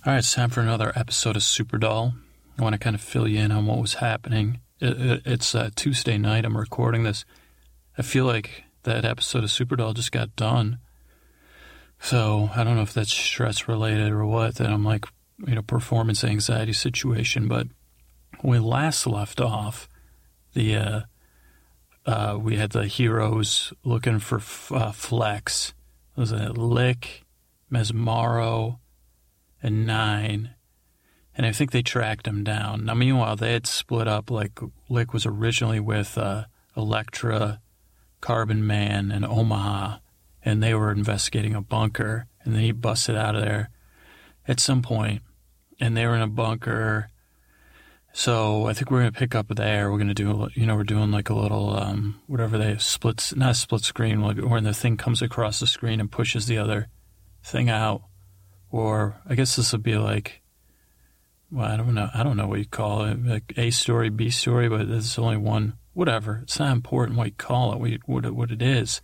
All right, it's time for another episode of Super Doll. I want to kind of fill you in on what was happening. It's Tuesday night. I'm recording this. I feel like that episode of Super Doll just got done. So I don't know if that's stress related or what, that I'm like, performance anxiety situation. But when we last left off, we had the heroes looking for Flex. It was Lick, Mesmaro, and Nine. And I think they tracked him down. Now, meanwhile, they had split up. Like, Lick was originally with Elektra, Carbon Man, and Omaha. And they were investigating a bunker. And then he busted out of there at some point. And they were in a bunker. So I think we're going to pick up there. We're going to do, we're doing like a little, whatever they not a split screen, when the thing comes across the screen and pushes the other thing out. Or I guess this would be like, well, I don't know what you call it, like A story, B story, but there's only one, whatever. It's not important what you call it. What it is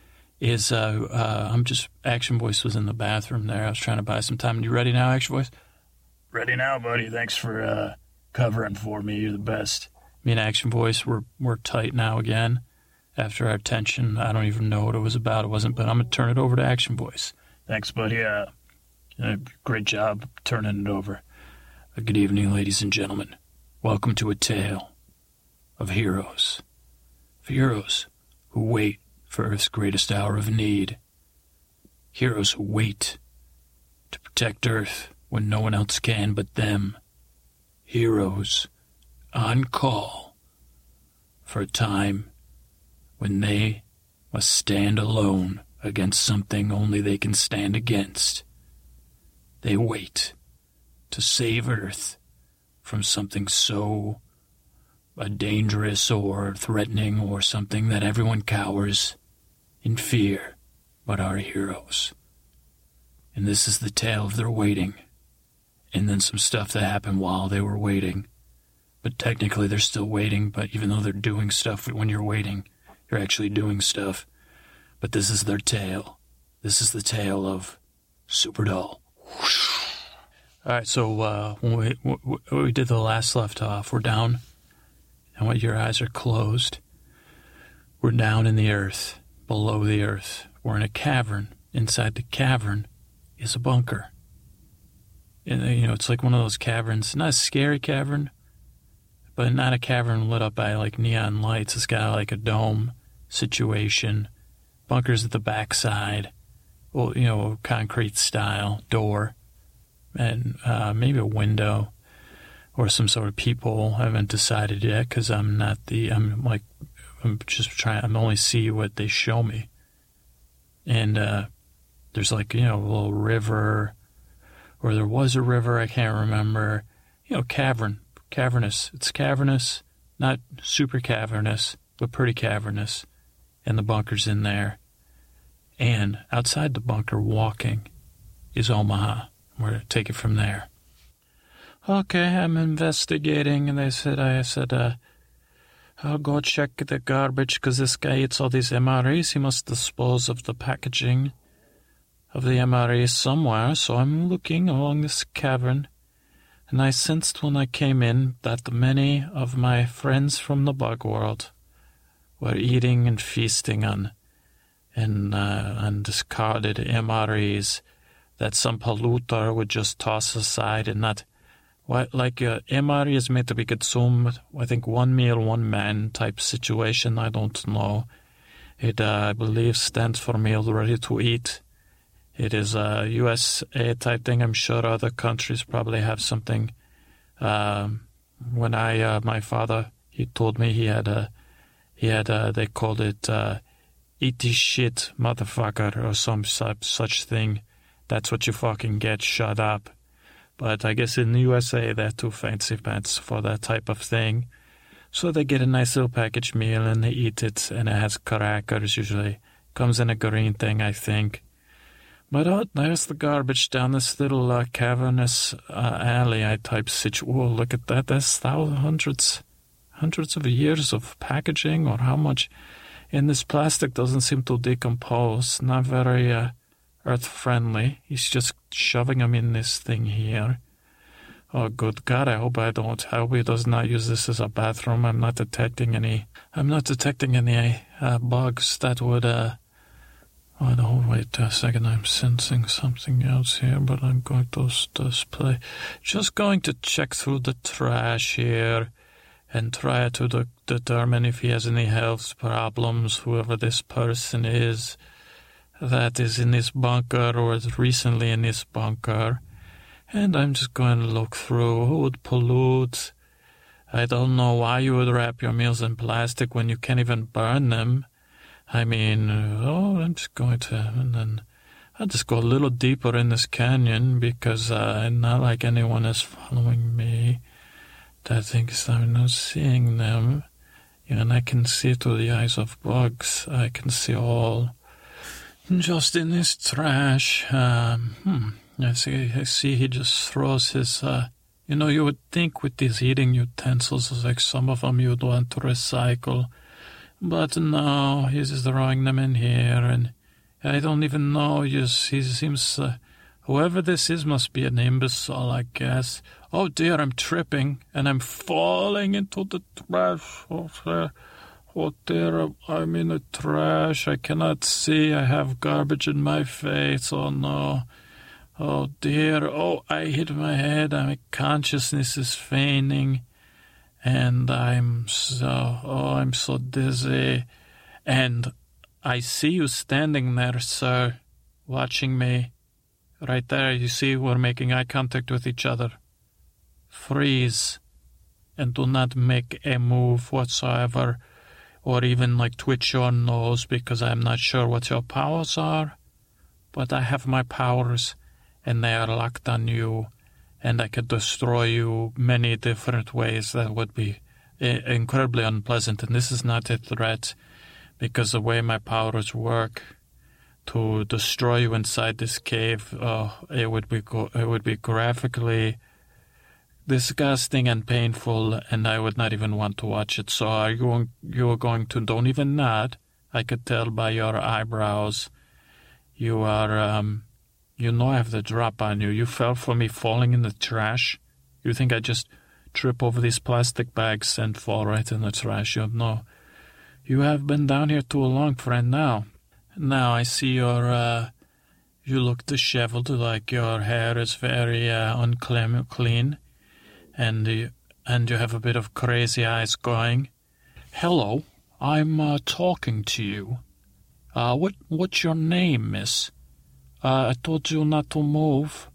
I'm just, Action Voice was in the bathroom there. I was trying to buy some time. You ready now, Action Voice? Ready now, buddy. Thanks for covering for me. You're the best. Me and Action Voice, we're tight now again after our tension. I don't even know what it was about. It wasn't, but I'm going to turn it over to Action Voice. Thanks, buddy. Great job turning it over. Good evening, ladies and gentlemen. Welcome to a tale of heroes. Of heroes who wait for Earth's greatest hour of need. Heroes who wait to protect Earth when no one else can but them. Heroes on call for a time when they must stand alone against something only they can stand against. They wait to save Earth from something so dangerous or threatening or something that everyone cowers in fear but our heroes. And this is the tale of their waiting. And then some stuff that happened while they were waiting. But technically they're still waiting, but even though they're doing stuff when you're waiting, you're actually doing stuff. But this is their tale. This is the tale of Super Doll. All right, so when we did the last left off, we're down, and when your eyes are closed, we're down in the earth, below the earth. We're in a cavern. Inside the cavern is a bunker. And, it's like one of those caverns, not a scary cavern, but not a cavern lit up by, like, neon lights. It's got, like, a dome situation, bunkers at the backside, well, concrete style door, and maybe a window or some sort of peephole. I haven't decided yet because I'm only see what they show me. And there's like, a little river, or there was a river, I can't remember. Cavernous. It's cavernous, not super cavernous, but pretty cavernous. And the bunker's in there. And outside the bunker, walking, is Omaha. We're going to take it from there. Okay, I'm investigating, and I said, I'll go check the garbage, because this guy eats all these MREs. He must dispose of the packaging of the MREs somewhere, so I'm looking along this cavern, and I sensed when I came in that many of my friends from the bug world were eating and feasting on discarded MREs that some polluter would just toss aside and not... MRE is made to be consumed, I think, one meal, one man type situation. I don't know. It, I believe, stands for meal ready to eat. It is a USA type thing. I'm sure other countries probably have something. When my father, he told me he had they called it, eat this shit, motherfucker, or some such thing. That's what you fucking get, shut up. But I guess in the USA, they're too fancy pants for that type of thing. So they get a nice little packaged meal and they eat it, and it has crackers usually. Comes in a green thing, I think. But there's the garbage down this little cavernous alley type situation. Oh, look at that. There's hundreds of years of packaging, or how much. And this plastic doesn't seem to decompose. Not very earth-friendly. He's just shoving him in this thing here. Oh, good God, I hope he does not use this as a bathroom. I'm not detecting any bugs that would, oh, no, wait a second, I'm sensing something else here, but I'm going to just going to check through the trash here and try to determine if he has any health problems, whoever this person is that is in this bunker or is recently in this bunker. And I'm just going to look through who would pollute. I don't know why you would wrap your meals in plastic when you can't even burn them. I mean, I'm just going to, and then I'll just go a little deeper in this canyon because not like anyone is following me that thinks I'm not seeing them. And I can see through the eyes of bugs. I can see all just in this trash. I see he just throws his, you would think with these eating utensils, like some of them you'd want to recycle. But no, he's just throwing them in here, and I don't even know, he seems, whoever this is must be an imbecile, I guess. Oh dear, I'm tripping, and I'm falling into the trash. Oh dear, I'm in the trash, I cannot see, I have garbage in my face, oh no. Oh dear, I hit my head, my consciousness is fainting, and I'm so dizzy. And I see you standing there, sir, watching me. Right there, you see we're making eye contact with each other. Freeze, and do not make a move whatsoever, or even twitch your nose, because I'm not sure what your powers are, but I have my powers. And they are locked on you, and I could destroy you many different ways that would be incredibly unpleasant. And this is not a threat, because the way my powers work to destroy you inside this cave, it would be graphically disgusting and painful, and I would not even want to watch it. So you're going to, don't even nod. I could tell by your eyebrows. You are, I have the drop on you. You fell for me falling in the trash. You think I just trip over these plastic bags and fall right in the trash? You have been down here too long, friend. Now I see you look disheveled, like your hair is very unclean, and you have a bit of crazy eyes going. Hello, I'm talking to you. What's your name, miss? I told you not to move.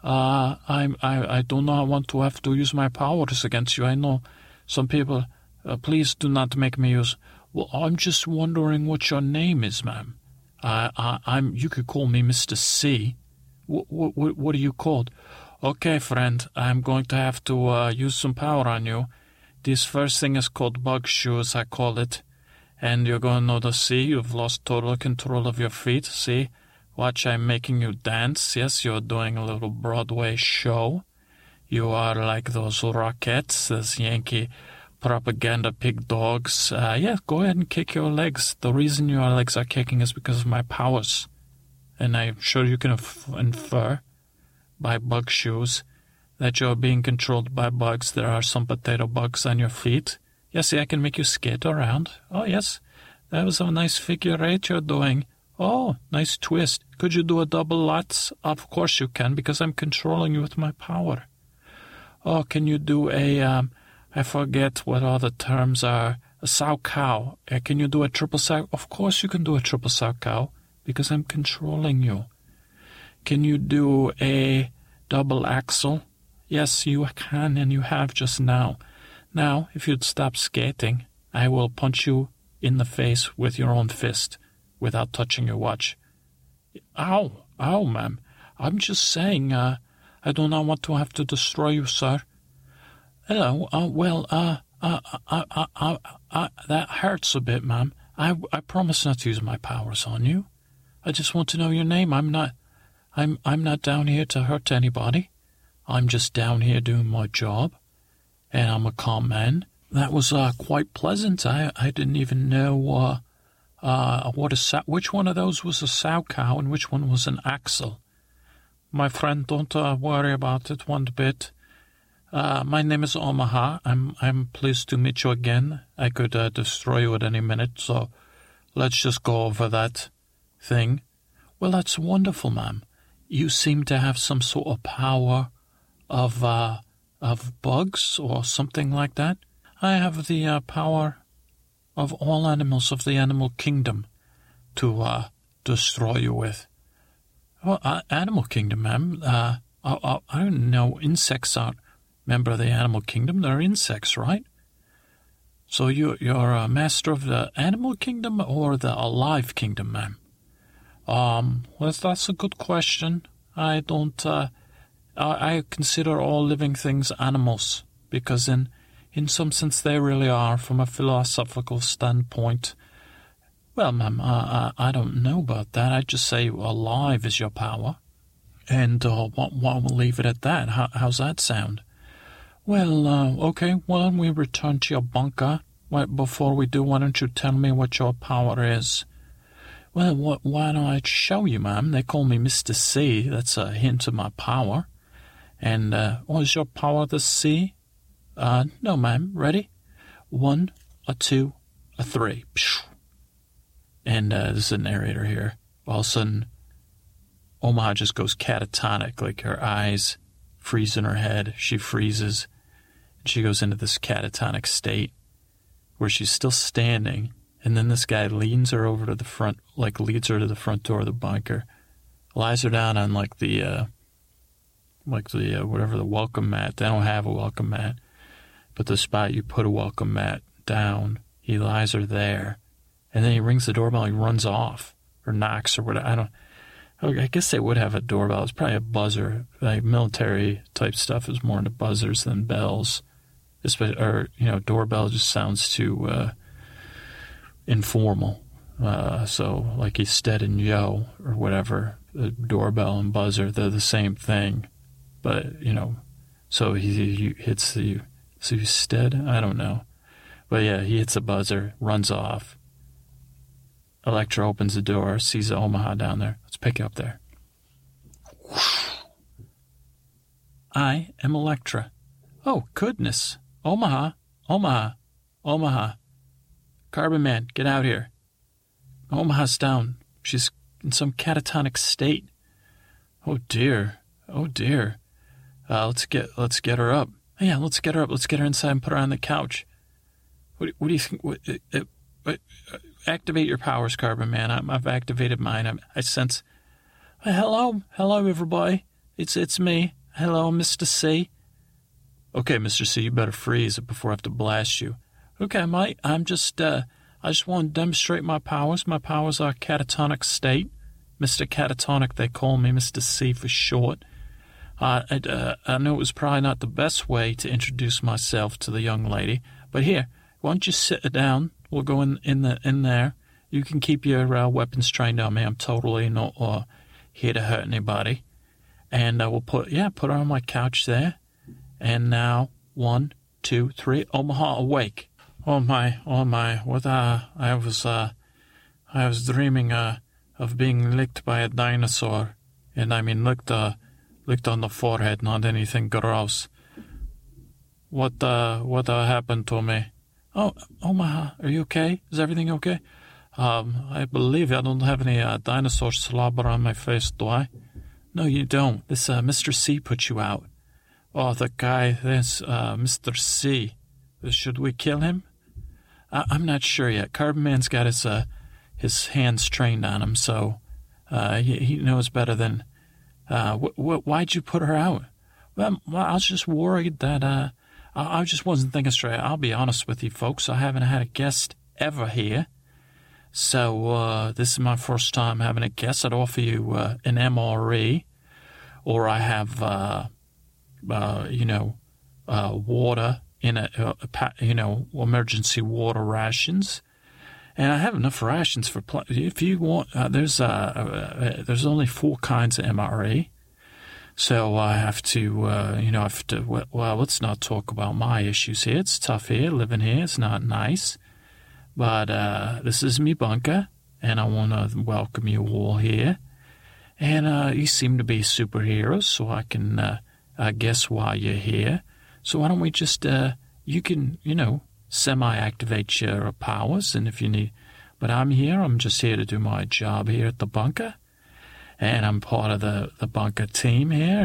I do not want to have to use my powers against you. I know some people. Please do not make me use. Well, I'm just wondering what your name is, ma'am. You could call me Mr. C. What are you called? Okay, friend. I'm going to have to use some power on you. This first thing is called bug shoes, I call it. And you're going to notice, see, you've lost total control of your feet. See. Watch, I'm making you dance. Yes, you're doing a little Broadway show. You are like those Rockettes, those Yankee propaganda pig dogs. Go ahead and kick your legs. The reason your legs are kicking is because of my powers. And I'm sure you can infer by bug shoes that you're being controlled by bugs. There are some potato bugs on your feet. Yes, see, I can make you skate around. Oh, yes, that was a nice figure eight you're doing. Oh, nice twist. Could you do a double Lutz? Of course you can, because I'm controlling you with my power. Oh, can you do I forget what all the terms are. A sow cow. Can you do a triple sow? Of course you can do a triple sow cow, because I'm controlling you. Can you do a double axel? Yes, you can, and you have just now. Now, if you'd stop skating, I will punch you in the face with your own fist, without touching your watch. Ow, ma'am. I'm just saying, I do not want to have to destroy you, sir. Hello, that hurts a bit, ma'am. I promise not to use my powers on you. I just want to know your name. I'm not down here to hurt anybody. I'm just down here doing my job, and I'm a calm man. That was quite pleasant. I didn't even know Which one of those was a sow cow and which one was an axle? My friend, don't worry about it one bit. My name is Omaha. I'm pleased to meet you again. I could destroy you at any minute, so let's just go over that thing. Well, that's wonderful, ma'am. You seem to have some sort of power of bugs or something like that. I have the power of all animals of the animal kingdom to destroy you with. Well, animal kingdom, ma'am. I don't know. Insects aren't member of the animal kingdom. They're insects, right? So you're a master of the animal kingdom or the alive kingdom, ma'am? Well, that's a good question. I don't. I consider all living things animals because in some sense they really are, from a philosophical standpoint. Well, ma'am, I don't know about that. I'd just say alive is your power. And we'll leave it at that. How's that sound? Well, okay, why don't we return to your bunker? Before we do, why don't you tell me what your power is? Well, why don't I show you, ma'am? They call me Mr. C. That's a hint of my power. And, is your power the C? No, ma'am. Ready? 1, a 2, a 3. Pshh. And there's a narrator here. All of a sudden, Omaha just goes catatonic, like her eyes freeze in her head. She freezes. And she goes into this catatonic state where she's still standing. And then this guy leans her over to the front, like leads her to the front door of the bunker, lies her down on like the whatever the welcome mat. They don't have a welcome mat, but the spot you put a welcome mat down, he lies her there. And then he rings the doorbell and he runs off or knocks or whatever. I guess they would have a doorbell. It's probably a buzzer. Like military type stuff is more into buzzers than bells. Doorbell just sounds too informal. So like he's Stead and Yo or whatever. The doorbell and buzzer, they're the same thing. But, so he hits the... So he's Stead? I don't know. But yeah, he hits a buzzer, runs off. Electra opens the door, sees Omaha down there. Let's pick it up there. I am Electra. Oh, goodness. Omaha. Carbon Man, get out here. Omaha's down. She's in some catatonic state. Oh, dear. Let's get her up. Yeah, let's get her up. Let's get her inside and put her on the couch. What do you think? Activate your powers, Carbon Man. I've activated mine. I sense. Hello, everybody. It's me. Hello, Mr. C. Okay, Mr. C, you better freeze it before I have to blast you. Okay, mate. I just want to demonstrate my powers. My powers are catatonic state. Mr. Catatonic, they call me, Mr. C for short. I know it was probably not the best way to introduce myself to the young lady, but here, why don't you sit down? We'll go in there. You can keep your weapons trained on me. I'm totally not here to hurt anybody. And we'll put her on my couch there. And now, 1, 2, 3, Omaha, awake. Oh my! What I was dreaming of being licked by a dinosaur, and I mean licked on the forehead, not anything gross. What happened to me? Oh, Omaha, are you okay? Is everything okay? I believe I don't have any dinosaur slobber on my face, do I? No, you don't. This Mr. C put you out. Oh, the guy, this Mr. C. Should we kill him? I'm not sure yet. Carbon Man's got his hands trained on him, so he knows better than... why'd you put her out? Well, I was just worried that... I just wasn't thinking straight. I'll be honest with you, folks. I haven't had a guest ever here. So this is my first time having a guest. I'd offer you an MRE, or I have, water in emergency water rations. And I have enough rations for if you want. There's only 4 kinds of MRE. So I have to, well, let's not talk about my issues here. It's tough here, living here. It's not nice. but this is me bunker, and I want to welcome you all here. And you seem to be superheroes, so I can guess why you're here. So why don't we just, you can, semi-activate your powers, and if you need, but I'm here, I'm just here to do my job here at the bunker, and I'm part of the bunker team here.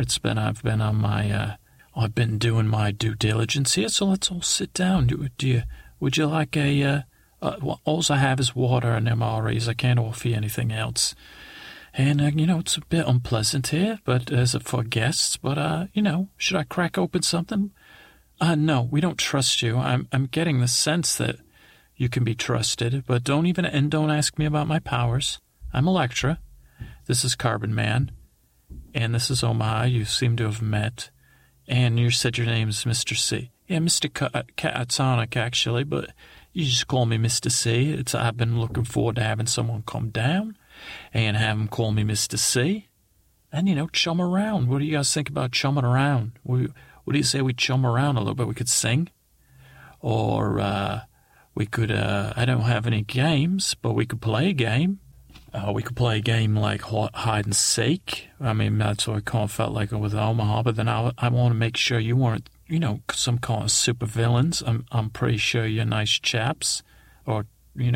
I've been doing my due diligence here, so let's all sit down. Would you like all I have is water and MREs. I can't offer you anything else. And, it's a bit unpleasant here, but for guests, but, should I crack open something? No, we don't trust you. I'm getting the sense that you can be trusted, but don't ask me about my powers. I'm Elektra. This is Carbon Man. And this is Omaha. You seem to have met. And you said your name is Mr. C. Yeah, Mr. Catatonic, actually, but you just call me Mr. C. I've been looking forward to having someone come down and have them call me Mr. C. And, chum around. What do you guys think about chumming around? What do you say we chum around a little bit? We could sing? Or we could, I don't have any games, but we could play a game. We could play a game like hide and seek. I mean, that's what I kind of felt like with Omaha, but then I want to make sure you weren't, some kind of super villains. I'm pretty sure you're nice chaps, or,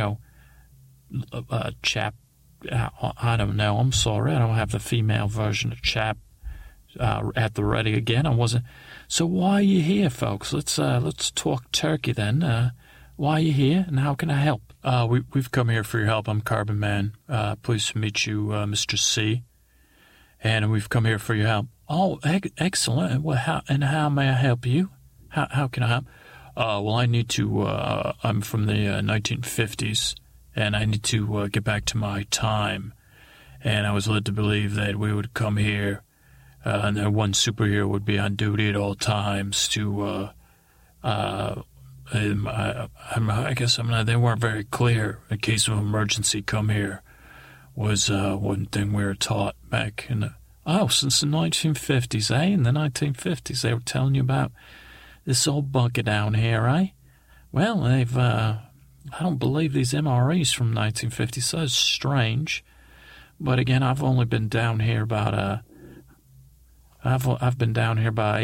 chap. I don't know. I'm sorry. I don't have the female version of chap at the ready again. I wasn't. So why are you here, folks? Let's talk turkey then. Why are you here, and how can I help? We've come here for your help. I'm Carbon Man. Pleased to meet you, Mr. C. And we've come here for your help. Oh, excellent. Well, how may I help you? How can I help? Well, I need to. I'm from the 1950s, and I need to get back to my time. And I was led to believe that we would come here, and that one superhero would be on duty at all times to. I guess they weren't very clear. In case of emergency, come here was one thing we were taught back in since the 1950s, eh? In the 1950s, they were telling you about this old bunker down here, eh? Well, I don't believe these MREs from 1950s, so it's strange. But again, I've only been down here about I've been down here about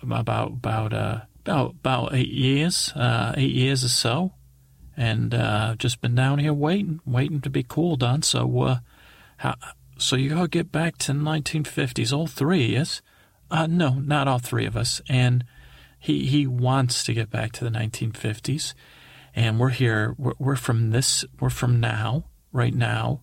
8 years, 8 years or so, and just been down here waiting to be called on. So, so you gotta get back to the 1950s, all three, yes? No, not all three of us. And he wants to get back to the 1950s, and we're here. We're from now, right now.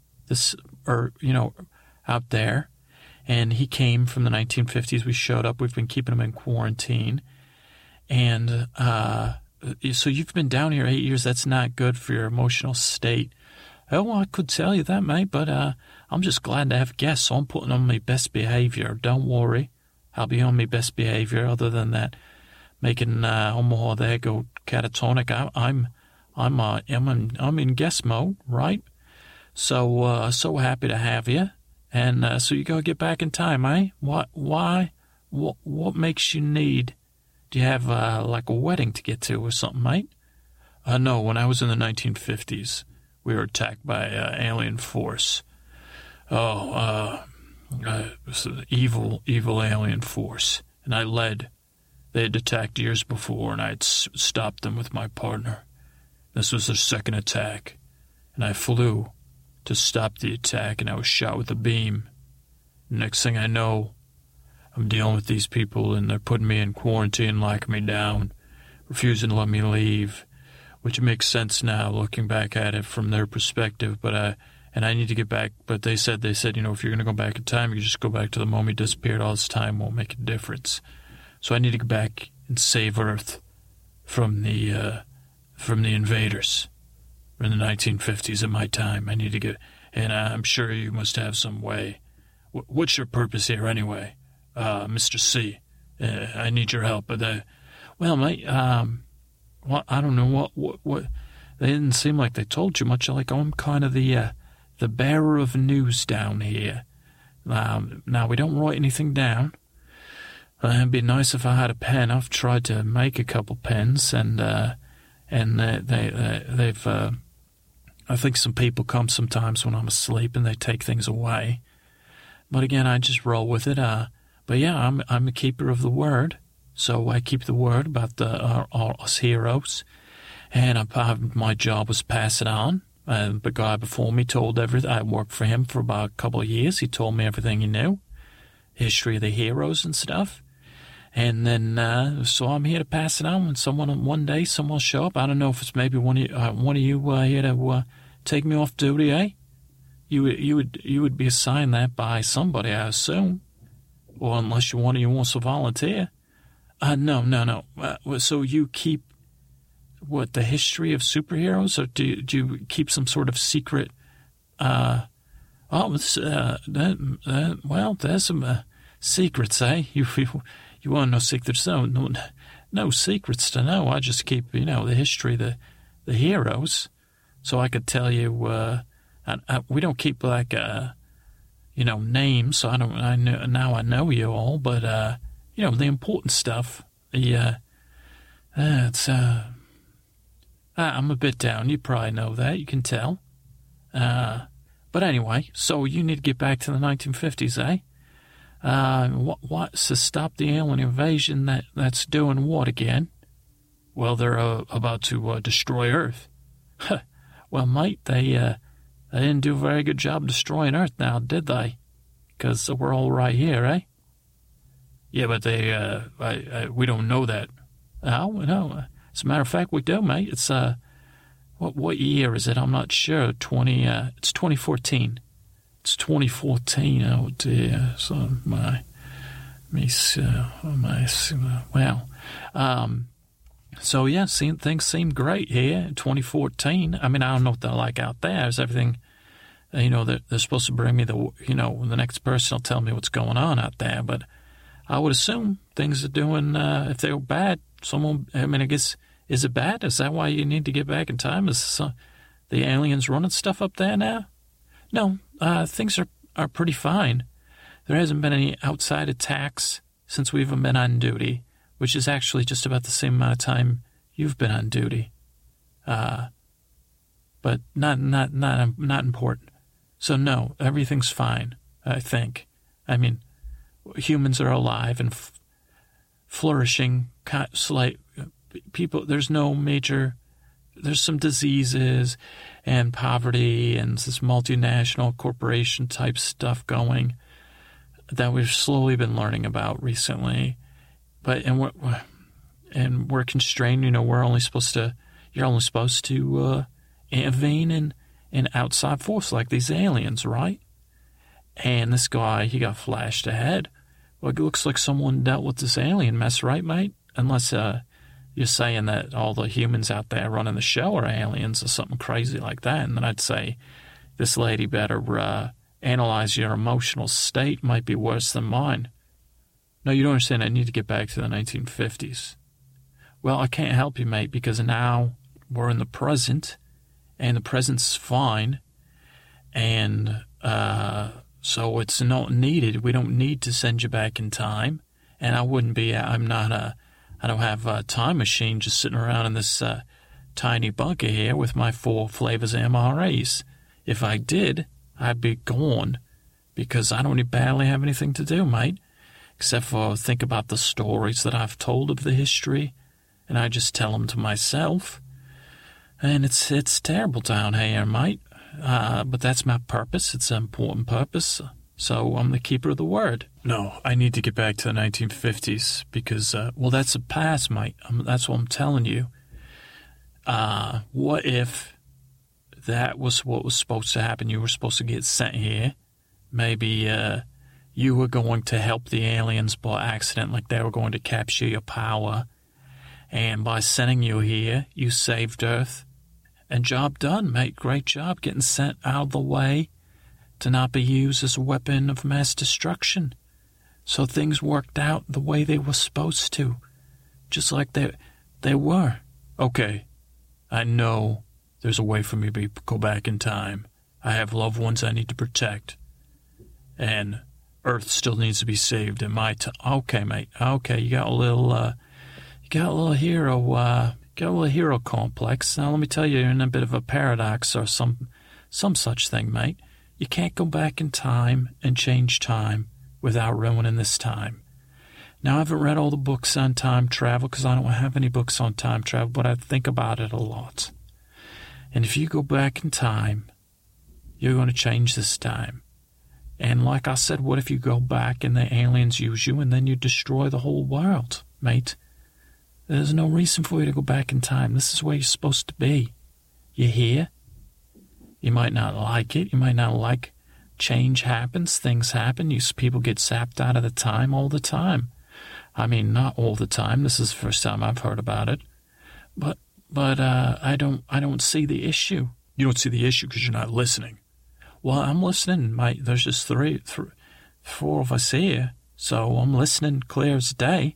Out there, and he came from the 1950s. We showed up. We've been keeping him in quarantine. And so you've been down here 8 years. That's not good for your emotional state. Oh, well, I could tell you that, mate, but I'm just glad to have guests, so I'm putting on my best behavior. Don't worry. I'll be on my best behavior. Other than that, making Omaha there go catatonic, I'm in guest mode, right? So happy to have you. And so you gotta get back in time, eh? What makes you need? Do you have, like a wedding to get to or something, mate? No, when I was in the 1950s, we were attacked by alien force. It was an evil alien force. And I led. They had attacked years before, and I had stopped them with my partner. This was their second attack. And I flew to stop the attack, and I was shot with a beam. Next thing I know, I'm dealing with these people, and they're putting me in quarantine, locking me down, refusing to let me leave, which makes sense now, looking back at it from their perspective. But I need to get back. But they said, if you're going to go back in time, you just go back to the moment you disappeared. All this time won't make a difference. So I need to go back and save Earth from the invaders. In the 1950s, at my time, I need to get, and I'm sure you must have some way. What's your purpose here, anyway, Mr. C? I need your help. But well, mate, I don't know what. They didn't seem like they told you much. Like, I'm kind of the bearer of news down here. Now we don't write anything down. It'd be nice if I had a pen. I've tried to make a couple pens, and they've. I think some people come sometimes when I'm asleep and they take things away. But again, I just roll with it. But yeah, I'm a keeper of the word. So I keep the word about all us heroes. And my job was pass it on. The guy before me told everything. I worked for him for about a couple of years. He told me everything he knew. History of the heroes and stuff. And then, so I'm here to pass it on. When one day someone will show up. I don't know if it's maybe one of you here to take me off duty, eh? You would be assigned that by somebody, I assume. Or unless one of you wants to volunteer. No. So you keep, the history of superheroes? Or do you keep some sort of secret, there's some secrets, eh? You want no secrets? No secrets to know. I just keep, the history of the heroes. So I could tell you, we don't keep names, so I know you all, but, the important stuff, I'm a bit down. You probably know that. You can tell. But anyway, so you need to get back to the 1950s, eh? What's to stop the alien invasion that's doing what again? Well, they're about to destroy Earth. Well, mate, they didn't do a very good job destroying Earth now, did they? Because we're all right here, eh? Yeah, but we don't know that. Oh, no. As a matter of fact, we do, mate. It's, what year is it? I'm not sure. It's 2014. It's 2014. Oh, dear. So so yeah, things seem great here in 2014. I mean, I don't know what they're like out there. Is everything, they're supposed to bring me the next person will tell me what's going on out there. But I would assume things are doing, if they were bad, I guess, is it bad? Is that why you need to get back in time? Is the aliens running stuff up there now? No, things are pretty fine. There hasn't been any outside attacks since we've been on duty, which is actually just about the same amount of time you've been on duty. But not important. So no, everything's fine, I think. I mean, humans are alive and flourishing. People, there's some diseases and poverty and this multinational corporation type stuff going that we've slowly been learning about recently. But we're constrained. You're only supposed to intervene in outside force like these aliens, right? And this guy, he got flashed ahead. Well, it looks like someone dealt with this alien mess, right, mate? Unless you're saying that all the humans out there running the show are aliens or something crazy like that, and then I'd say this lady better analyze your emotional state. Might be worse than mine. No, you don't understand. I need to get back to the 1950s. Well, I can't help you, mate, because now we're in the present, and the present's fine, and so it's not needed. We don't need to send you back in time, and I don't have a time machine just sitting around in this tiny bunker here with my 4 flavors MRAs. If I did, I'd be gone, because I don't barely have anything to do, mate, except for think about the stories that I've told of the history, and I just tell them to myself. And it's terrible down here, mate. But that's my purpose. It's an important purpose. So I'm the keeper of the word. No, I need to get back to the 1950s because, that's the past, mate. That's what I'm telling you. What if that was what was supposed to happen? You were supposed to get sent here. Maybe you were going to help the aliens by accident, like they were going to capture your power. And by sending you here, you saved Earth. And job done, mate. Great job getting sent out of the way to not be used as a weapon of mass destruction. So things worked out the way they were supposed to. Just like they were. Okay, I know there's a way for me to go back in time. I have loved ones I need to protect. And Earth still needs to be saved in my time. Okay, mate. Okay, you got a little hero Get a little hero complex. Now, let me tell you, you're in a bit of a paradox or some such thing, mate. You can't go back in time and change time without ruining this time. Now, I haven't read all the books on time travel because I don't have any books on time travel, but I think about it a lot. And if you go back in time, you're going to change this time. And like I said, what if you go back and the aliens use you and then you destroy the whole world, mate? There's no reason for you to go back in time. This is where you're supposed to be. You hear? You might not like it. You might not like change happens. Things happen. People get zapped out of the time all the time. I mean, not all the time. This is the first time I've heard about it. But I don't see the issue. You don't see the issue because you're not listening. Well, I'm listening, mate. There's just four of us here, so I'm listening clear as day.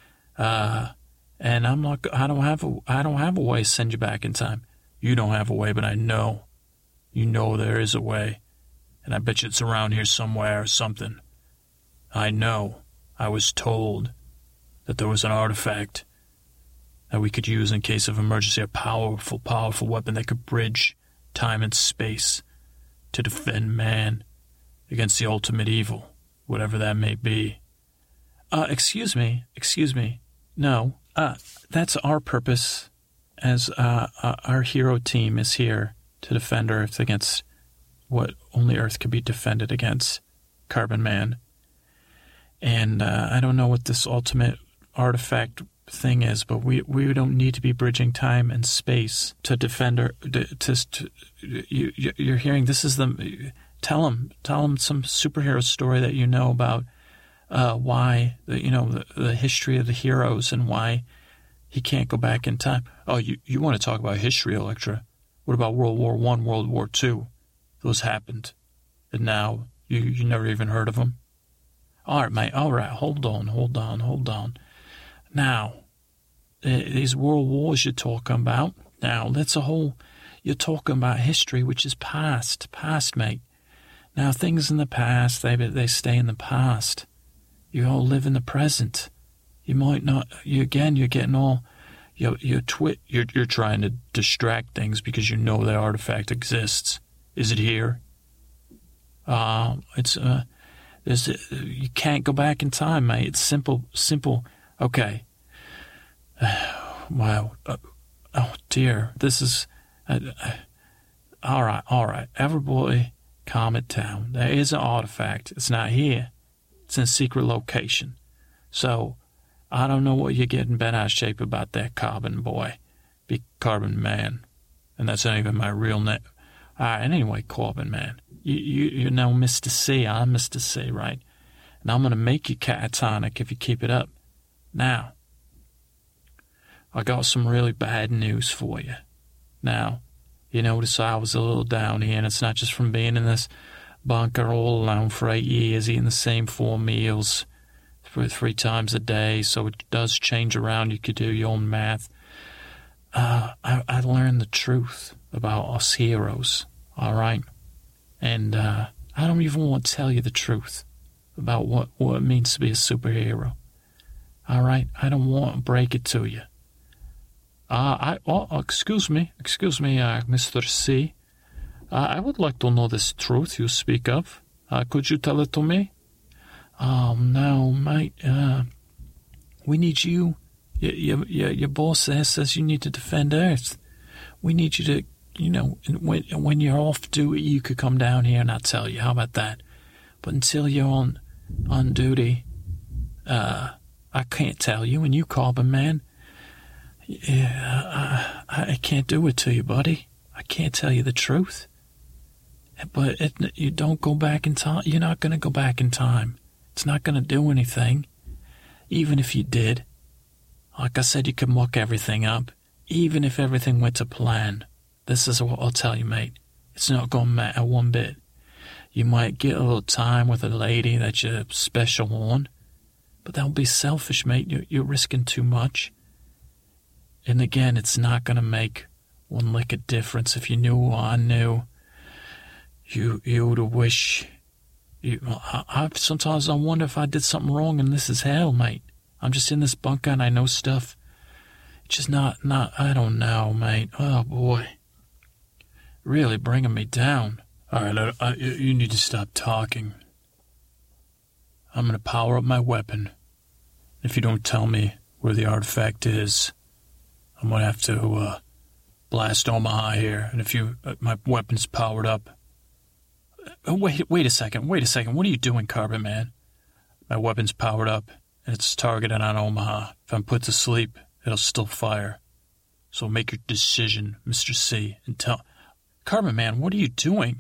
And I'm not. I don't have a way to send you back in time. You don't have a way, but I know. You know there is a way, and I bet you it's around here somewhere or something. I know. I was told that there was an artifact that we could use in case of emergency, a powerful weapon that could bridge time and space to defend man against the ultimate evil, whatever that may be. Excuse me. No, that's our purpose as our hero team is here to defend Earth against what only Earth could be defended against, Carbon Man. And I don't know what this ultimate artifact thing is, but we don't need to be bridging time and space to defend our. You're hearing this is the. Tell him some superhero story that you know about why the history of the heroes and why he can't go back in time. Oh, you want to talk about history, Elektra? What about World War I, World War II? Those happened, and now you never even heard of them. All right, mate. All right, hold on. Now, these world wars you're talking about. Now, you're talking about history, which is past, mate. Now, things in the past, they stay in the past. You all live in the present. You might not. You're getting all. You're trying to distract things because you know that artifact exists. Is it here? You can't go back in time, mate. It's simple. Okay. Wow. Oh dear. This is. All right. Everybody, calm it down. There is an artifact. It's not here. It's in a secret location. So, I don't know what you're getting bent out of shape about that Carbon boy. Be Carbon Man. And that's not even my real name. All right, anyway, Carbon Man. You know Mr. C. I'm Mr. C, right? And I'm going to make you catatonic if you keep it up. Now, I got some really bad news for you. Now, you notice I was a little down here, and it's not just from being in this bunker all alone for 8 years, eating the same 4 meals 3 times a day, so it does change around. You could do your own math. I learned the truth about us heroes, all right? And I don't even want to tell you the truth about what it means to be a superhero. All right? I don't want to break it to you. Excuse me, Mr. C. I would like to know this truth you speak of. Could you tell it to me? No, mate. We need you. Your boss there says you need to defend Earth. We need you to, when you're off duty, you could come down here and I'll tell you. How about that? But until you're on duty, I can't tell you. And you, Carbon Man, I can't do it to you, buddy. I can't tell you the truth. But you don't go back in time. You're not going to go back in time. It's not going to do anything. Even if you did, like I said, you could muck everything up. Even if everything went to plan, this is what I'll tell you, mate. It's not going to matter one bit. You might get a little time with a lady that you're special on, but that'll be selfish, mate. You're risking too much. And again, it's not going to make one lick of difference if you knew what I knew. You would wish. Sometimes I wonder if I did something wrong and this is hell, mate. I'm just in this bunker and I know stuff. Just not, I don't know, mate. Oh, boy. Really bringing me down. All right, you need to stop talking. I'm going to power up my weapon. If you don't tell me where the artifact is, I'm going to have to blast Omaha here. And if my weapon's powered up... Wait a second. What are you doing, Carbon Man? My weapon's powered up, and it's targeted on Omaha. If I'm put to sleep, it'll still fire. So make your decision, Mr. C, and tell... Carbon Man, what are you doing?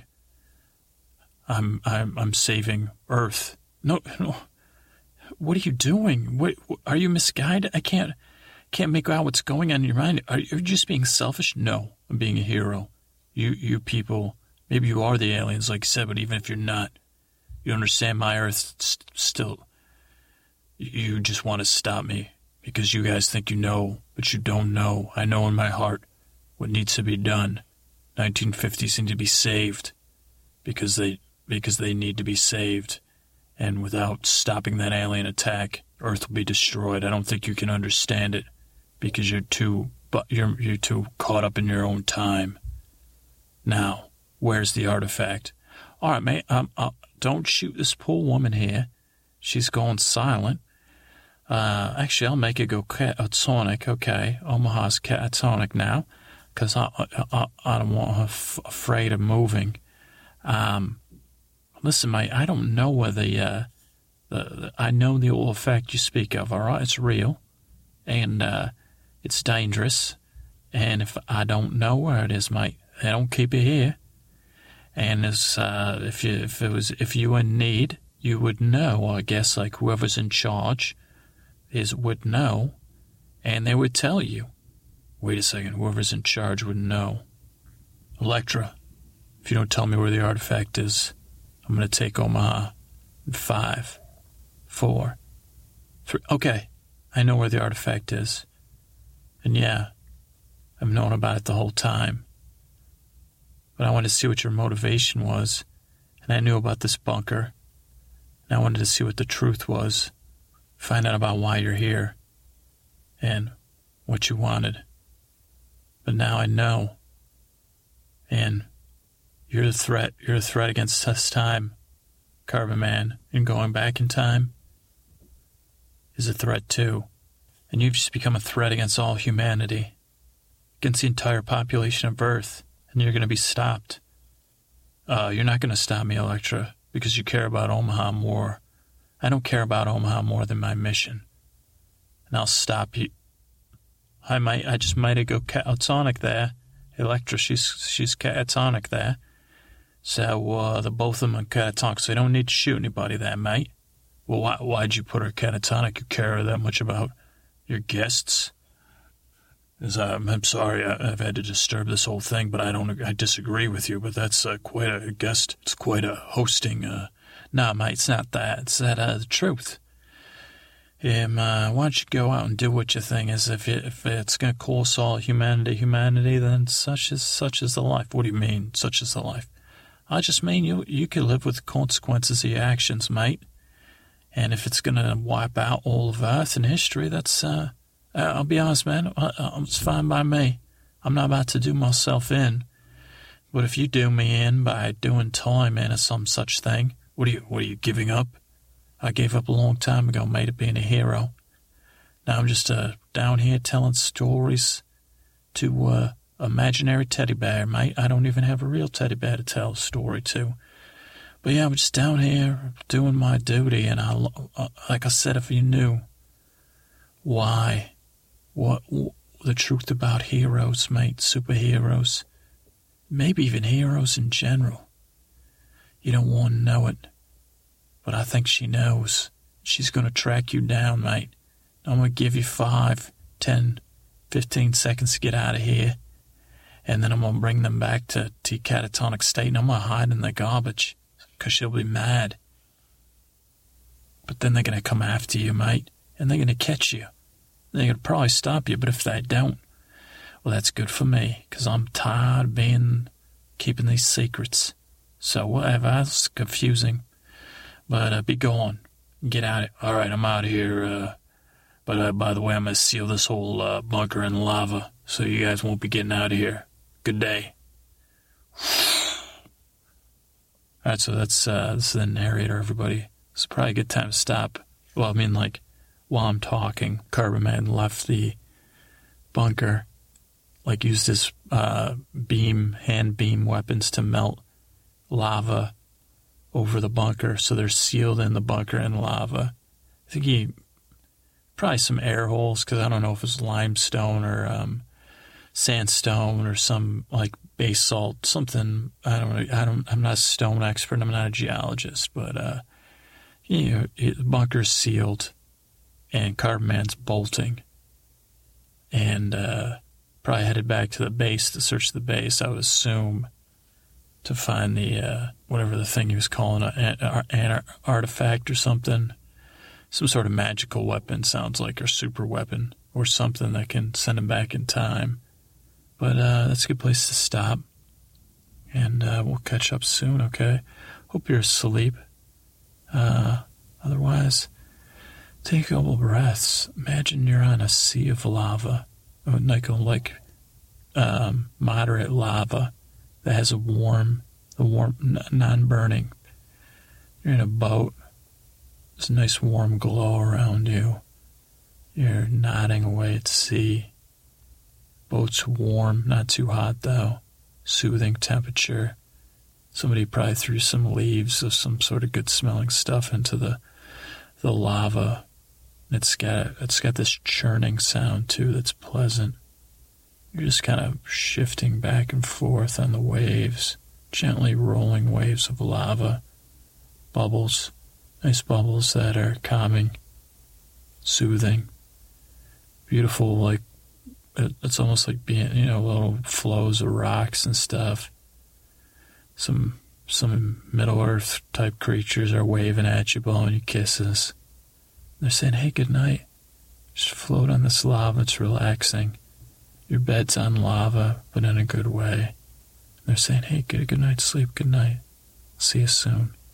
I'm saving Earth. No. What are you doing? What, are you misguided? I can't make out what's going on in your mind. Are you just being selfish? No, I'm being a hero. You people, maybe you are the aliens, like you said, but even if you're not, you understand my Earth still. You just want to stop me because you guys think you know, but you don't know. I know in my heart what needs to be done. 1950s need to be saved because they need to be saved. And without stopping that alien attack, Earth will be destroyed. I don't think you can understand it because you're too caught up in your own time. Now, where's the artifact? All right, mate. Don't shoot this poor woman here. She's going silent. Actually, I'll make it go catatonic. Okay, Omaha's catatonic now, because I don't want her afraid of moving. Listen, mate, I don't know whether I know the old effect you speak of, all right? It's real, and it's dangerous, and if I don't know where it is, mate, they don't keep it here. And if you were in need, you would know, I guess, like whoever's in charge would know, and they would tell you. Wait a second, whoever's in charge would know. Elektra, if you don't tell me where the artifact is, I'm going to take Omaha in 5, 4, 3. Okay, I know where the artifact is. And yeah, I've known about it the whole time. But I wanted to see what your motivation was. And I knew about this bunker. And I wanted to see what the truth was. Find out about why you're here. And what you wanted. But now I know. And... You're a threat. You're a threat against us time, Carbon Man. And going back in time is a threat too. And you've just become a threat against all humanity, against the entire population of Earth. And you're going to be stopped. You're not going to stop me, Elektra, because you care about Omaha more. I don't care about Omaha more than my mission. And I'll stop you. I just might have go catatonic there. Elektra, she's catatonic there. So, the both of them are catatonic, so they don't need to shoot anybody there, mate. Well, why'd you put her catatonic? You care that much about your guests? I'm sorry I've had to disturb this whole thing, but I disagree with you, but that's quite a guest. It's quite a hosting. No, mate, it's not that. It's that, the truth. Why don't you go out and do what your thing is? If it's going to cost all humanity, then such is the life. What do you mean, such is the life? I just mean you can live with the consequences of your actions, mate. And if it's going to wipe out all of Earth and history, that's, I'll be honest, man, it's fine by me. I'm not about to do myself in. But if you do me in by doing time in or some such thing, what are you giving up? I gave up a long time ago, mate, of being a hero. Now I'm just down here telling stories to imaginary teddy bear, mate. I don't even have a real teddy bear to tell a story to. But yeah, I'm just down here doing my duty, and like I said, if you knew why, what the truth about heroes, mate, superheroes, maybe even heroes in general, you don't want to know it. But I think she knows. She's going to track you down, mate. I'm going to give you 5, 10, 15 seconds to get out of here. And then I'm going to bring them back to catatonic state, and I'm going to hide in the garbage because she'll be mad. But then they're going to come after you, mate, and they're going to catch you. They're going to probably stop you, but if they don't, well, that's good for me because I'm tired of keeping these secrets. So whatever, it's confusing. But be gone. Get out of it. All right, I'm out of here. But by the way, I'm going to seal this whole bunker in lava, so you guys won't be getting out of here. Good day. All right, so this is the narrator, everybody. It's probably a good time to stop. Well, I mean, like, while I'm talking, Carbon Man left the bunker, like, used his hand beam weapons to melt lava over the bunker, so they're sealed in the bunker in lava. I think he probably some air holes, because I don't know if it's limestone or sandstone or some like basalt, something. I'm not a stone expert. I'm not a geologist, but the bunker's sealed, and Carbon Man's bolting, and probably headed back to the base to search the base, I would assume, to find the whatever the thing he was calling an artifact or something. Some sort of magical weapon, sounds like, or super weapon, or something that can send him back in time. But that's a good place to stop. And we'll catch up soon, okay? Hope you're asleep. Otherwise, take a couple breaths. Imagine you're on a sea of lava. Like moderate lava that has a warm, non-burning. You're in a boat. There's a nice warm glow around you. You're nodding away at sea. Boat's warm, not too hot though. Soothing temperature. Somebody probably threw some leaves of some sort of good smelling stuff into the lava. It's got this churning sound too that's pleasant. You're just kind of shifting back and forth on the waves, gently rolling waves of lava. Bubbles. Nice bubbles that are calming, soothing, beautiful, like, it's almost like being, little flows of rocks and stuff. Some Middle-earth type creatures are waving at you, blowing you kisses. They're saying, hey, good night. Just float on this lava, it's relaxing. Your bed's on lava, but in a good way. They're saying, hey, get a good night's sleep, good night. See you soon.